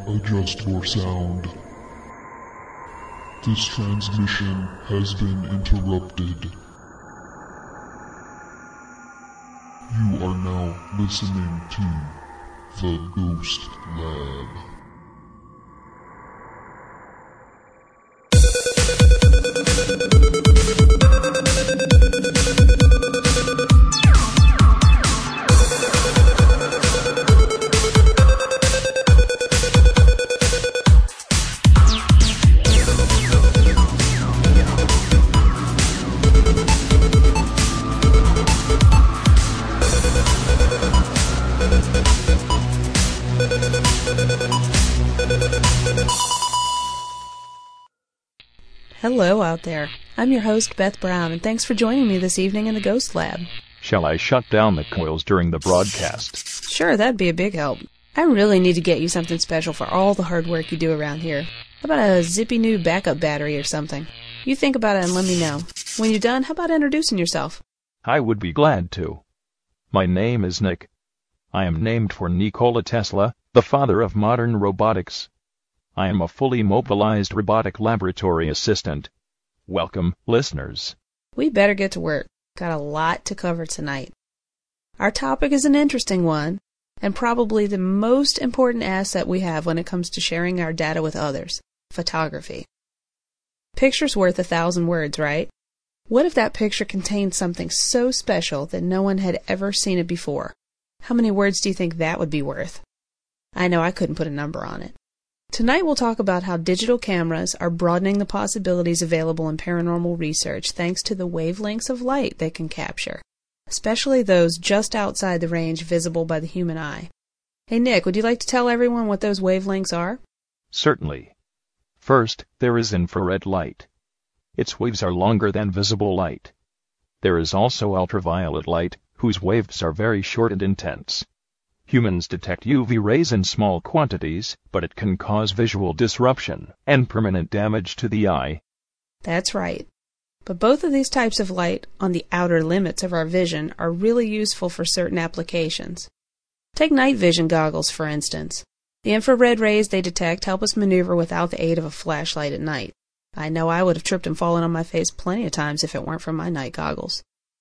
adjust your sound. This transmission has been interrupted. You are now listening to The Ghost Lab. Hello out there. I'm your host, Beth Brown, and thanks for joining me this evening in the Ghost Lab. Shall I shut down the coils during the broadcast? Sure, that'd be a big help. I really need to get you something special for all the hard work you do around here. How about a zippy new backup battery or something? You think about it and let me know. When you're done, how about introducing yourself? I would be glad to. My name is Nick. I am named for Nikola Tesla, the father of modern robotics. I am a fully mobilized robotic laboratory assistant. Welcome, listeners. We better get to work. Got a lot to cover tonight. Our topic is an interesting one, and probably the most important asset we have when it comes to sharing our data with others: photography. Picture's worth 1,000 words, right? What if that picture contained something so special that no one had ever seen it before? How many words do you think that would be worth? I know I couldn't put a number on it. Tonight we'll talk about how digital cameras are broadening the possibilities available in paranormal research thanks to the wavelengths of light they can capture, especially those just outside the range visible by the human eye. Hey Nick, would you like to tell everyone what those wavelengths are? Certainly. First, there is infrared light. Its waves are longer than visible light. There is also ultraviolet light, whose waves are very short and intense. Humans detect UV rays in small quantities, but it can cause visual disruption and permanent damage to the eye. That's right. But both of these types of light, on the outer limits of our vision, are really useful for certain applications. Take night vision goggles, for instance. The infrared rays they detect help us maneuver without the aid of a flashlight at night. I know I would have tripped and fallen on my face plenty of times if it weren't for my night goggles.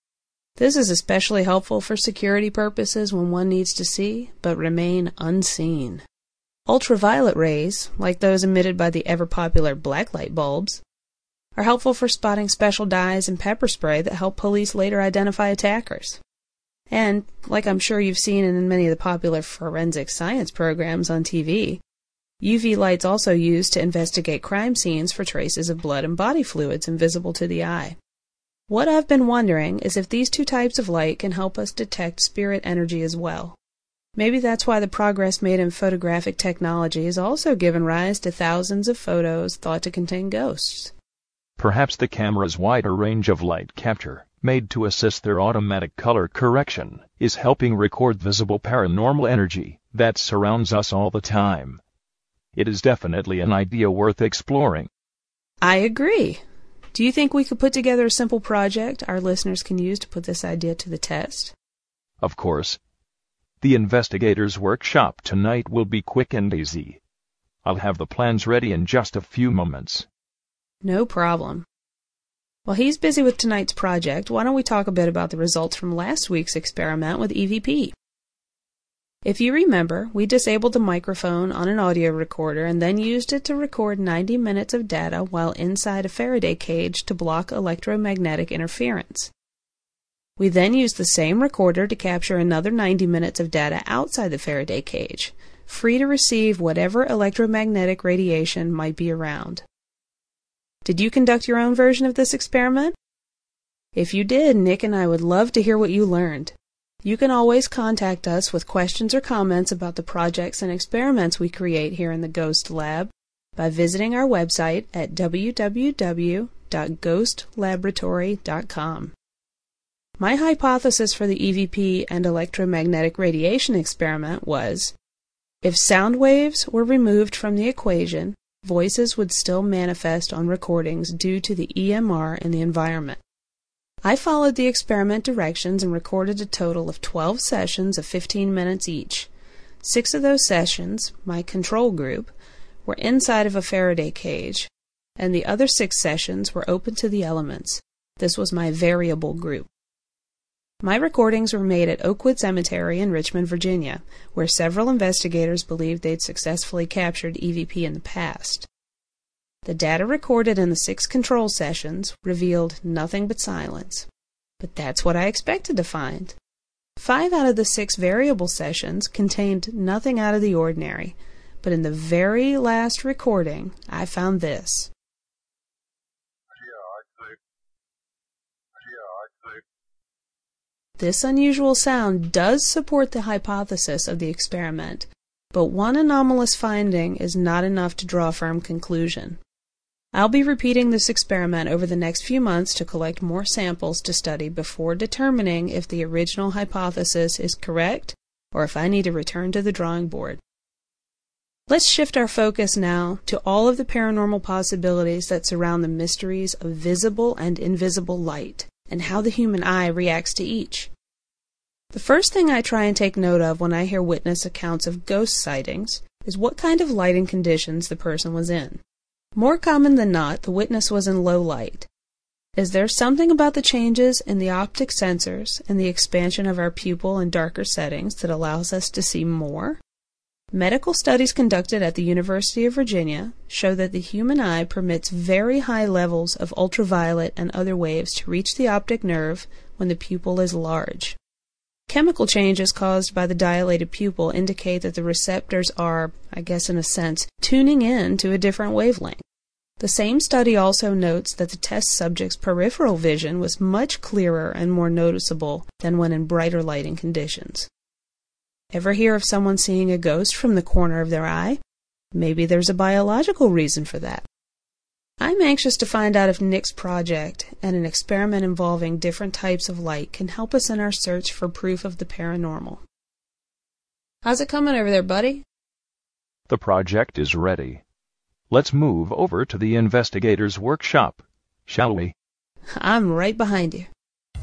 This is especially helpful for security purposes when one needs to see, but remain unseen. Ultraviolet rays, like those emitted by the ever-popular blacklight bulbs, are helpful for spotting special dyes and pepper spray that help police later identify attackers. And, like I'm sure you've seen in many of the popular forensic science programs on TV, UV light's also used to investigate crime scenes for traces of blood and body fluids invisible to the eye. What I've been wondering is if these two types of light can help us detect spirit energy as well. Maybe that's why the progress made in photographic technology has also given rise to thousands of photos thought to contain ghosts. Perhaps the camera's wider range of light capture, made to assist their automatic color correction, is helping record visible paranormal energy that surrounds us all the time. It is definitely an idea worth exploring. I agree. Do you think we could put together a simple project our listeners can use to put this idea to the test? Of course. The investigators' workshop tonight will be quick and easy. I'll have the plans ready in just a few moments. No problem. While he's busy with tonight's project, why don't we talk a bit about the results from last week's experiment with EVP? If you remember, we disabled the microphone on an audio recorder and then used it to record 90 minutes of data while inside a Faraday cage to block electromagnetic interference. We then used the same recorder to capture another 90 minutes of data outside the Faraday cage, free to receive whatever electromagnetic radiation might be around. Did you conduct your own version of this experiment? If you did, Nick and I would love to hear what you learned. You can always contact us with questions or comments about the projects and experiments we create here in the Ghost Lab by visiting our website at www.ghostlaboratory.com. My hypothesis for the EVP and electromagnetic radiation experiment was, if sound waves were removed from the equation, voices would still manifest on recordings due to the EMR in the environment. I followed the experiment directions and recorded a total of 12 sessions of 15 minutes each. 6 of those sessions, my control group, were inside of a Faraday cage, and the other 6 sessions were open to the elements. This was my variable group. My recordings were made at Oakwood Cemetery in Richmond, Virginia, where several investigators believed they'd successfully captured EVP in the past. The data recorded in the 6 control sessions revealed nothing but silence. But that's what I expected to find. 5 out of the 6 variable sessions contained nothing out of the ordinary, but in the very last recording, I found this. This unusual sound does support the hypothesis of the experiment, but one anomalous finding is not enough to draw a firm conclusion. I'll be repeating this experiment over the next few months to collect more samples to study before determining if the original hypothesis is correct or if I need to return to the drawing board. Let's shift our focus now to all of the paranormal possibilities that surround the mysteries of visible and invisible light, and how the human eye reacts to each. The first thing I try and take note of when I hear witness accounts of ghost sightings is what kind of lighting conditions the person was in. More common than not, the witness was in low light. Is there something about the changes in the optic sensors and the expansion of our pupil in darker settings that allows us to see more? Medical studies conducted at the University of Virginia show that the human eye permits very high levels of ultraviolet and other waves to reach the optic nerve when the pupil is large. Chemical changes caused by the dilated pupil indicate that the receptors are, I guess in a sense, tuning in to a different wavelength. The same study also notes that the test subject's peripheral vision was much clearer and more noticeable than when in brighter lighting conditions. Ever hear of someone seeing a ghost from the corner of their eye? Maybe there's a biological reason for that. I'm anxious to find out if Nick's project and an experiment involving different types of light can help us in our search for proof of the paranormal. How's it coming over there, buddy? The project is ready. Let's move over to the investigators' workshop, shall we? I'm right behind you.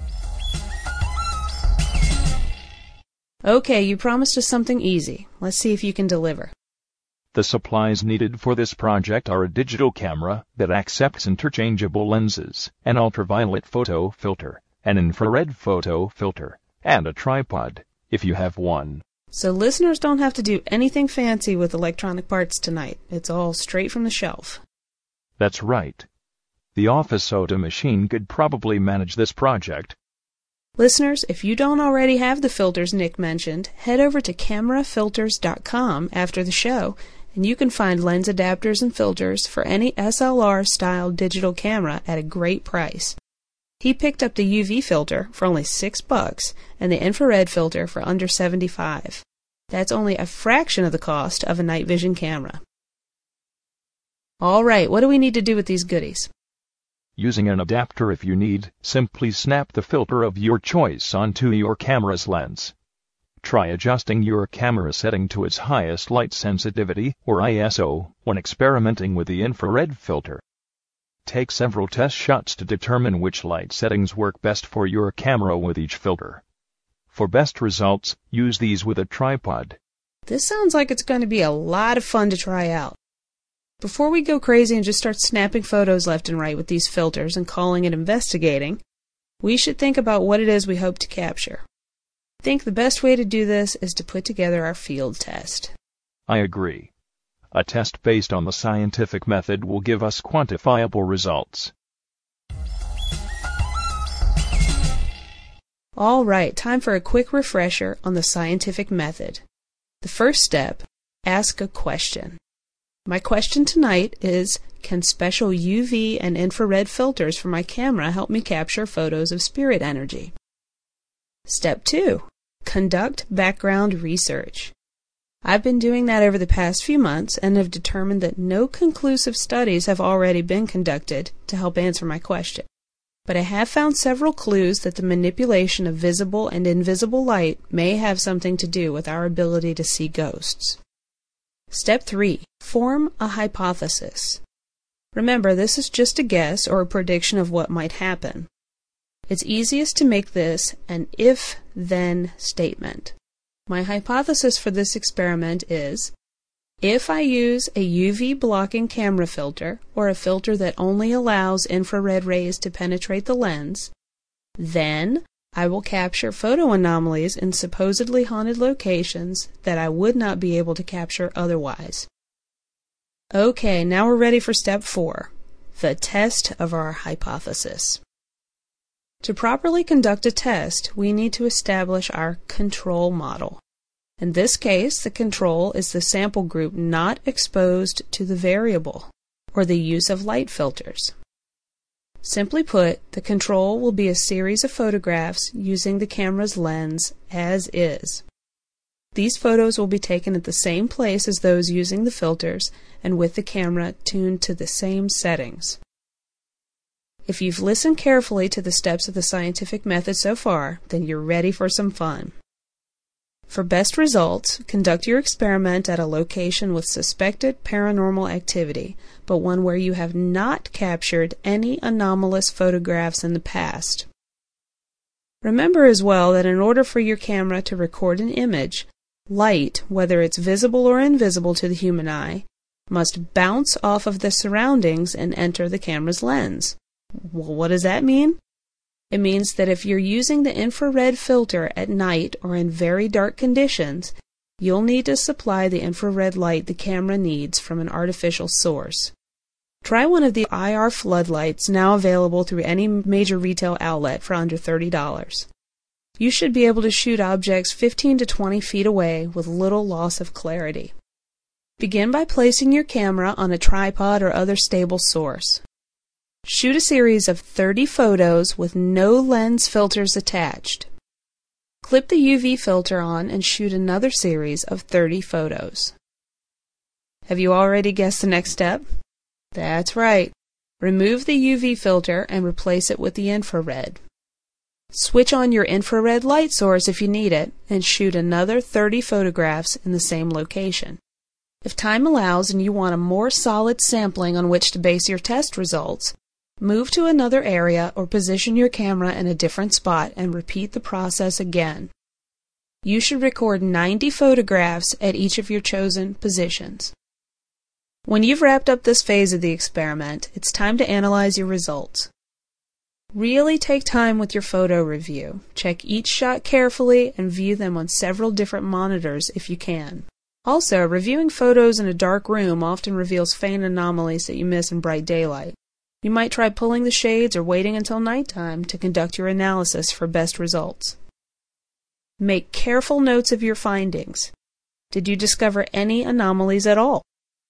Okay, you promised us something easy. Let's see if you can deliver. The supplies needed for this project are a digital camera that accepts interchangeable lenses, an ultraviolet photo filter, an infrared photo filter, and a tripod, if you have one. So listeners don't have to do anything fancy with electronic parts tonight. It's all straight from the shelf. That's right. The Office Soda machine could probably manage this project. Listeners, if you don't already have the filters Nick mentioned, head over to camerafilters.com after the show, and you can find lens adapters and filters for any SLR-style digital camera at a great price. He picked up the UV filter for only $6 and the infrared filter for under $75. That's only a fraction of the cost of a night vision camera. All right, what do we need to do with these goodies? Using an adapter if you need, simply snap the filter of your choice onto your camera's lens. Try adjusting your camera setting to its highest light sensitivity, or ISO, when experimenting with the infrared filter. Take several test shots to determine which light settings work best for your camera with each filter. For best results, use these with a tripod. This sounds like it's going to be a lot of fun to try out. Before we go crazy and just start snapping photos left and right with these filters and calling it investigating, we should think about what it is we hope to capture. I think the best way to do this is to put together our field test. I agree. A test based on the scientific method will give us quantifiable results. All right, time for a quick refresher on the scientific method. The first step, ask a question. My question tonight is, can special UV and infrared filters for my camera help me capture photos of spirit energy? Step 2, conduct background research. I've been doing that over the past few months and have determined that no conclusive studies have already been conducted to help answer my question. But I have found several clues that the manipulation of visible and invisible light may have something to do with our ability to see ghosts. Step 3. Form a hypothesis. Remember, this is just a guess or a prediction of what might happen. It's easiest to make this an if-then statement. My hypothesis for this experiment is, if I use a UV blocking camera filter, or a filter that only allows infrared rays to penetrate the lens, then I will capture photo anomalies in supposedly haunted locations that I would not be able to capture otherwise. Okay, now we're ready for step 4, the test of our hypothesis. To properly conduct a test, we need to establish our control model. In this case, the control is the sample group not exposed to the variable, or the use of light filters. Simply put, the control will be a series of photographs using the camera's lens as is. These photos will be taken at the same place as those using the filters and with the camera tuned to the same settings. If you've listened carefully to the steps of the scientific method so far, then you're ready for some fun. For best results, conduct your experiment at a location with suspected paranormal activity, but one where you have not captured any anomalous photographs in the past. Remember as well that in order for your camera to record an image, light, whether it's visible or invisible to the human eye, must bounce off of the surroundings and enter the camera's lens. Well, what does that mean? It means that if you're using the infrared filter at night or in very dark conditions, you'll need to supply the infrared light the camera needs from an artificial source. Try one of the IR floodlights now available through any major retail outlet for under $30. You should be able to shoot objects 15 to 20 feet away with little loss of clarity. Begin by placing your camera on a tripod or other stable source. Shoot a series of 30 photos with no lens filters attached. Clip the UV filter on and shoot another series of 30 photos. Have you already guessed the next step? That's right. Remove the UV filter and replace it with the infrared. Switch on your infrared light source if you need it and shoot another 30 photographs in the same location. If time allows and you want a more solid sampling on which to base your test results, move to another area or position your camera in a different spot and repeat the process again. You should record 90 photographs at each of your chosen positions. When you've wrapped up this phase of the experiment, it's time to analyze your results. Really take time with your photo review. Check each shot carefully and view them on several different monitors if you can. Also, reviewing photos in a dark room often reveals faint anomalies that you miss in bright daylight. You might try pulling the shades or waiting until nighttime to conduct your analysis for best results. Make careful notes of your findings. Did you discover any anomalies at all?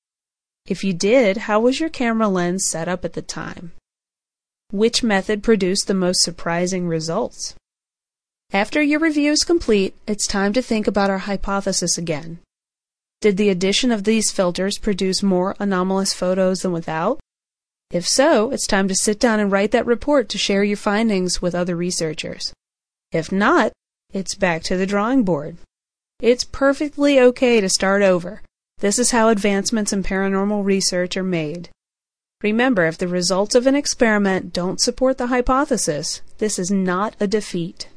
If you did, how was your camera lens set up at the time? Which method produced the most surprising results? After your review is complete, it's time to think about our hypothesis again. Did the addition of these filters produce more anomalous photos than without? If so, it's time to sit down and write that report to share your findings with other researchers. If not, it's back to the drawing board. It's perfectly okay to start over. This is how advancements in paranormal research are made. Remember, if the results of an experiment don't support the hypothesis, this is not a defeat.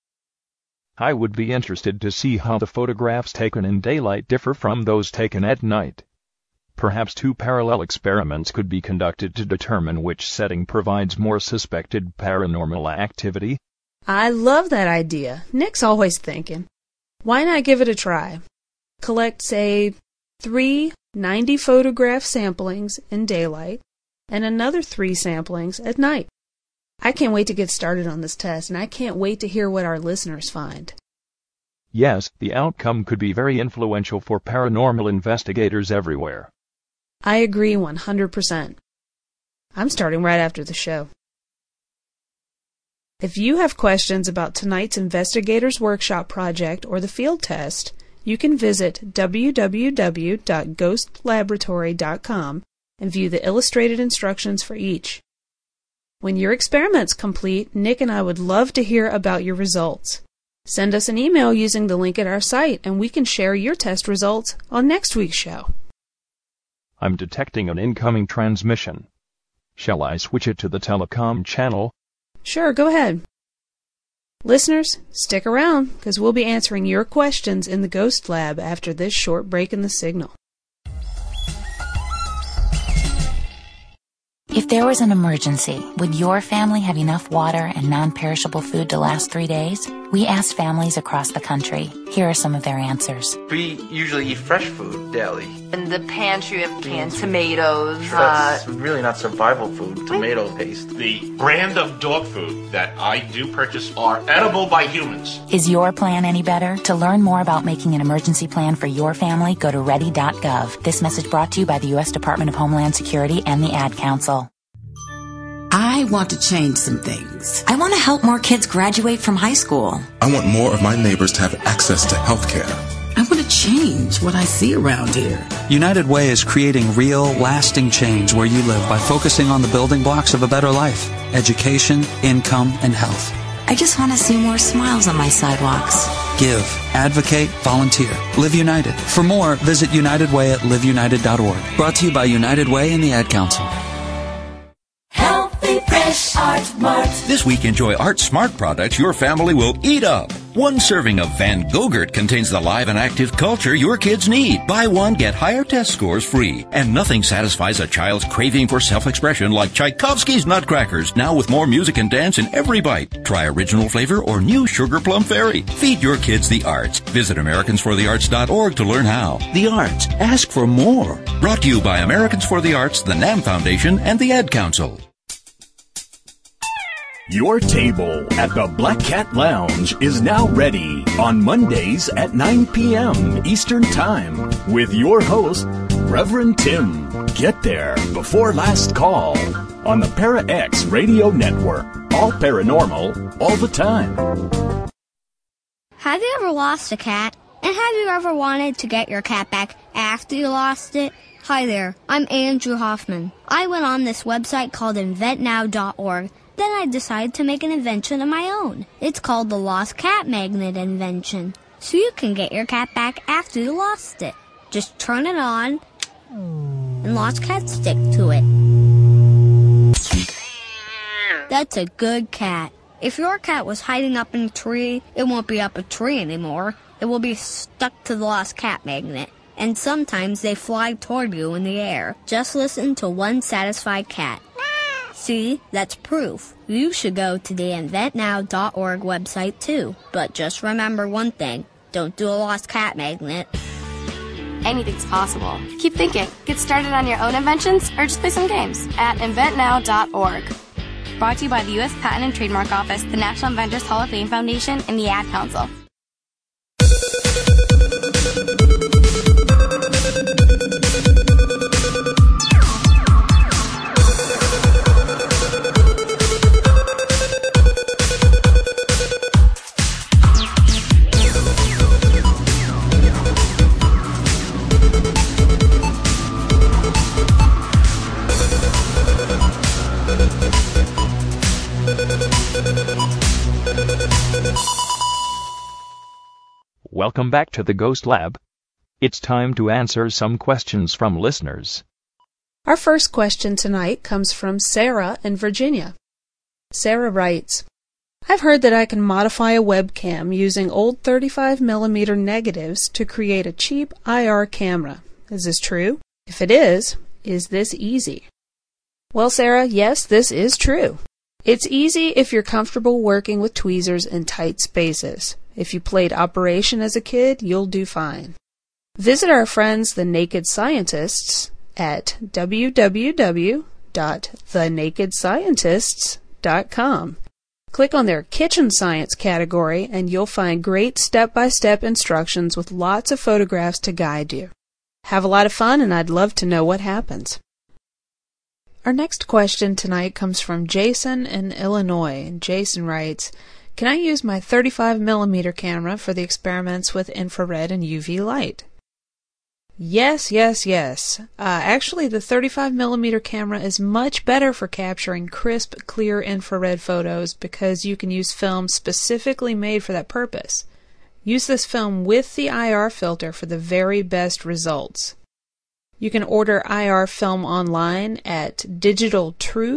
I would be interested to see how the photographs taken in daylight differ from those taken at night. Perhaps 2 parallel experiments could be conducted to determine which setting provides more suspected paranormal activity. I love that idea. Nick's always thinking. Why not give it a try? Collect, say, 3 90-photograph samplings in daylight and another 3 samplings at night. I can't wait to get started on this test, and I can't wait to hear what our listeners find. Yes, the outcome could be very influential for paranormal investigators everywhere. I agree 100%. I'm starting right after the show. If you have questions about tonight's Investigators Workshop project or the field test, you can visit www.ghostlaboratory.com and view the illustrated instructions for each. When your experiment's complete, Nick and I would love to hear about your results. Send us an email using the link at our site, and we can share your test results on next week's show. I'm detecting an incoming transmission. Shall I switch it to the telecom channel? Sure, go ahead. Listeners, stick around, because we'll be answering your questions in the Ghost Lab after this short break in the signal. If there was an emergency, would your family have enough water and non-perishable food to last 3 days? We asked families across the country. Here are some of their answers. We usually eat fresh food daily. In the pantry, we have canned tomatoes. That's really not survival food, tomato paste. The brand of dog food that I do purchase are edible by humans. Is your plan any better? To learn more about making an emergency plan for your family, go to ready.gov. This message brought to you by the U.S. Department of Homeland Security and the Ad Council. I want to change some things. I want to help more kids graduate from high school. I want more of my neighbors to have access to health care. I want to change what I see around here. United Way is creating real, lasting change where you live by focusing on the building blocks of a better life: education, income, and health. I just want to see more smiles on my sidewalks. Give, advocate, volunteer. Live United. For more, visit United Way at liveunited.org. Brought to you by United Way and the Ad Council. Fresh Art Mart. This week, enjoy Art Smart products your family will eat up. One serving of Van Gogurt contains the live and active culture your kids need. Buy one, get higher test scores free. And nothing satisfies a child's craving for self-expression like Tchaikovsky's Nutcrackers, now with more music and dance in every bite. Try original flavor or new Sugar Plum Fairy. Feed your kids the arts. Visit AmericansForTheArts.org to learn how. The arts. Ask for more. Brought to you by Americans for the Arts, the NAM Foundation, and the Ad Council. Your table at the Black Cat Lounge is now ready on Mondays at 9 p.m. Eastern Time with your host, Reverend Tim. Get there before last call on the Para X Radio Network. All paranormal, all the time. Have you ever lost a cat? And have you ever wanted to get your cat back after you lost it? Hi there, I'm Andrew Hoffman. I went on this website called inventnow.org. Then I decided to make an invention of my own. It's called the Lost Cat Magnet invention. So you can get your cat back after you lost it. Just turn it on, and lost cats stick to it. That's a good cat. If your cat was hiding up in a tree, it won't be up a tree anymore. It will be stuck to the Lost Cat Magnet. And sometimes they fly toward you in the air. Just listen to one satisfied cat. See, that's proof. You should go to the inventnow.org website too. But just remember one thing. Don't do a lost cat magnet. Anything's possible. Keep thinking. Get started on your own inventions or just play some games at inventnow.org. Brought to you by the U.S. Patent and Trademark Office, the National Inventors Hall of Fame Foundation, and the Ad Council. Welcome back to the Ghost Lab. It's time to answer some questions from listeners. Our first question tonight comes from Sarah in Virginia. Sarah writes, I've heard that I can modify a webcam using old 35mm negatives to create a cheap IR camera. Is this true? If it is this easy? Well, Sarah, yes, this is true. It's easy if you're comfortable working with tweezers in tight spaces. If you played Operation as a kid, you'll do fine. Visit our friends the Naked Scientists at www.thenakedscientists.com. Click on their Kitchen Science category and you'll find great step-by-step instructions with lots of photographs to guide you. Have a lot of fun, and I'd love to know what happens. Our next question tonight comes from Jason in Illinois. And Jason writes, Can I use my 35mm camera for the experiments with infrared and UV light? Yes. Actually, the 35mm camera is much better for capturing crisp, clear infrared photos because you can use film specifically made for that purpose. Use this film with the IR filter for the very best results. You can order IR film online at digitaltruth,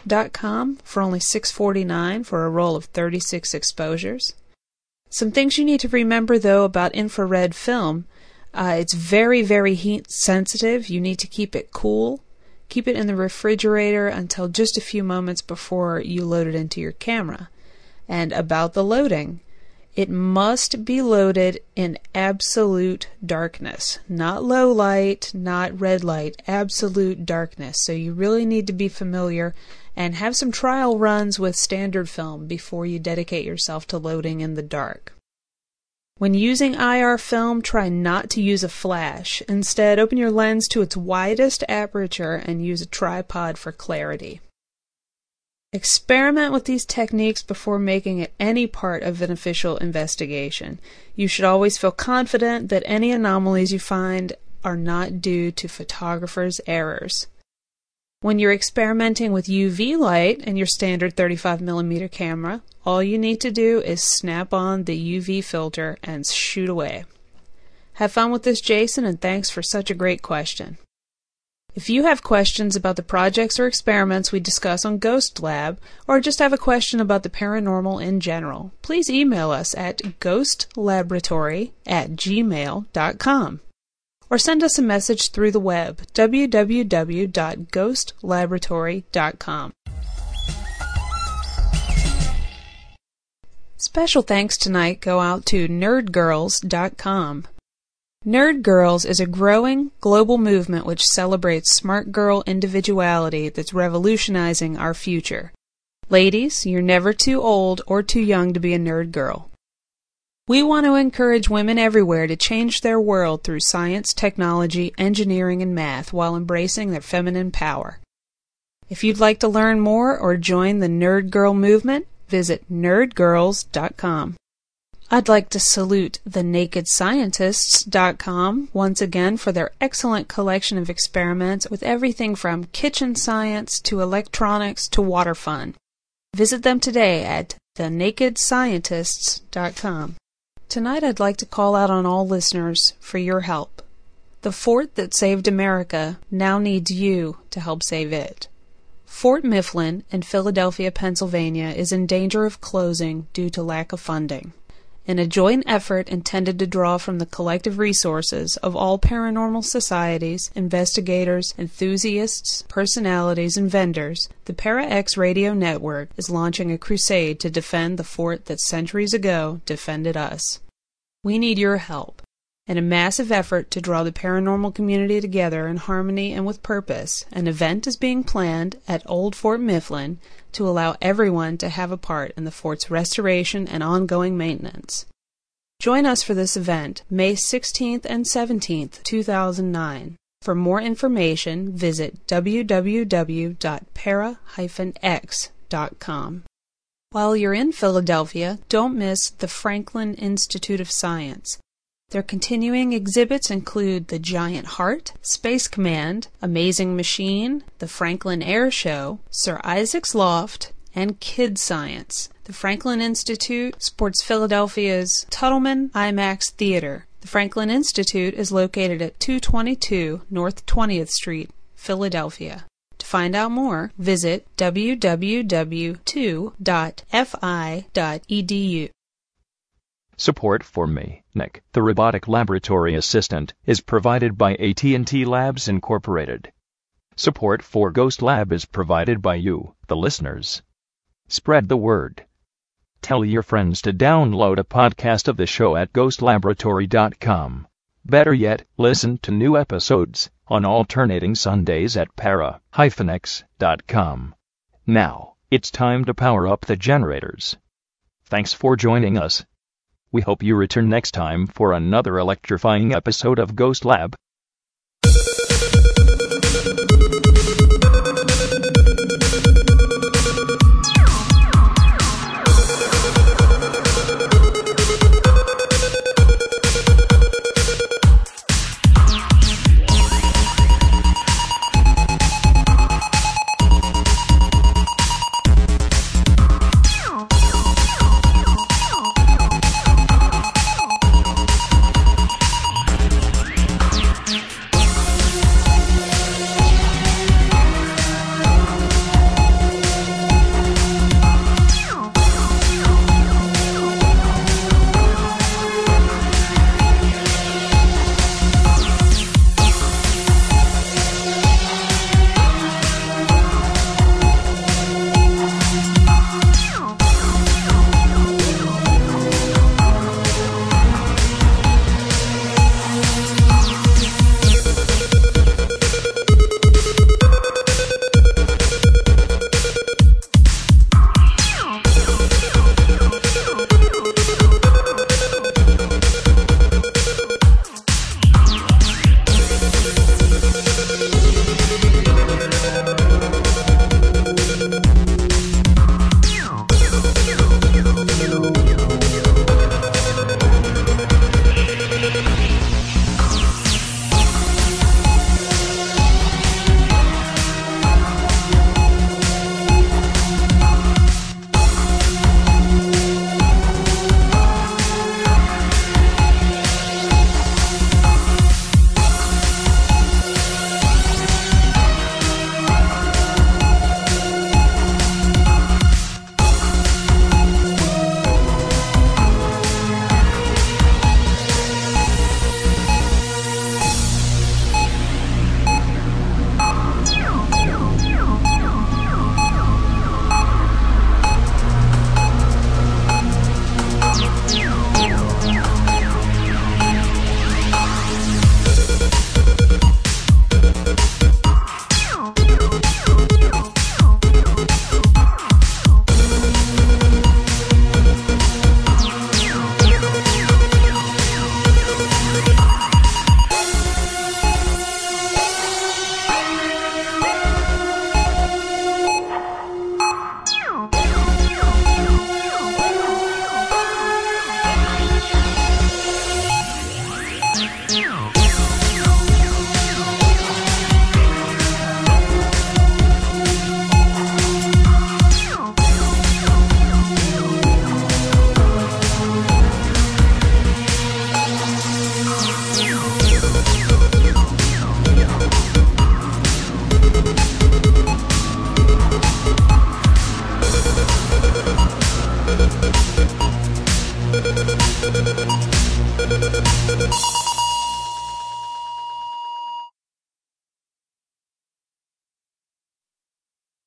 Infrared.com for only $6.49 for a roll of 36 exposures. Some things you need to remember, though, about infrared film. It's very, very heat sensitive. You need to keep it cool. Keep it in the refrigerator until just a few moments before you load it into your camera. And about the loading, it must be loaded in absolute darkness. Not low light, not red light, absolute darkness. So you really need to be familiar and have some trial runs with standard film before you dedicate yourself to loading in the dark. When using IR film, try not to use a flash. Instead, open your lens to its widest aperture and use a tripod for clarity. Experiment with these techniques before making it any part of an official investigation. You should always feel confident that any anomalies you find are not due to photographers' errors. When you're experimenting with UV light and your standard 35mm camera, all you need to do is snap on the UV filter and shoot away. Have fun with this, Jason, and thanks for such a great question. If you have questions about the projects or experiments we discuss on Ghost Lab, or just have a question about the paranormal in general, please email us at ghostlaboratory@gmail.com. Or send us a message through the web, www.ghostlaboratory.com. Special thanks tonight go out to nerdgirls.com. Nerd Girls is a growing global movement which celebrates smart girl individuality that's revolutionizing our future. Ladies, you're never too old or too young to be a nerd girl. We want to encourage women everywhere to change their world through science, technology, engineering, and math while embracing their feminine power. If you'd like to learn more or join the Nerd Girl movement, visit nerdgirls.com. I'd like to salute thenakedscientists.com once again for their excellent collection of experiments with everything from kitchen science to electronics to water fun. Visit them today at thenakedscientists.com. Tonight I'd like to call out on all listeners for your help. The fort that saved America now needs you to help save it. Fort Mifflin in Philadelphia, Pennsylvania is in danger of closing due to lack of funding. In a joint effort intended to draw from the collective resources of all paranormal societies, investigators, enthusiasts, personalities, and vendors, the Para-X Radio Network is launching a crusade to defend the fort that centuries ago defended us. We need your help. In a massive effort to draw the paranormal community together in harmony and with purpose, an event is being planned at Old Fort Mifflin to allow everyone to have a part in the fort's restoration and ongoing maintenance. Join us for this event, May 16th and 17th, 2009. For more information, visit www.para-x.com. While you're in Philadelphia, don't miss the Franklin Institute of Science. Their continuing exhibits include the Giant Heart, Space Command, Amazing Machine, the Franklin Air Show, Sir Isaac's Loft, and Kid Science. The Franklin Institute supports Philadelphia's Tuttleman IMAX Theater. The Franklin Institute is located at 222 North 20th Street, Philadelphia. To find out more, visit www.fi.edu. Support for me, Nick, the robotic laboratory assistant, is provided by AT&T Labs Incorporated. Support for Ghost Lab is provided by you, the listeners. Spread the word. Tell your friends to download a podcast of the show at ghostlaboratory.com. Better yet, listen to new episodes on alternating Sundays at para-x.com. Now, it's time to power up the generators. Thanks for joining us. We hope you return next time for another electrifying episode of Ghost Lab.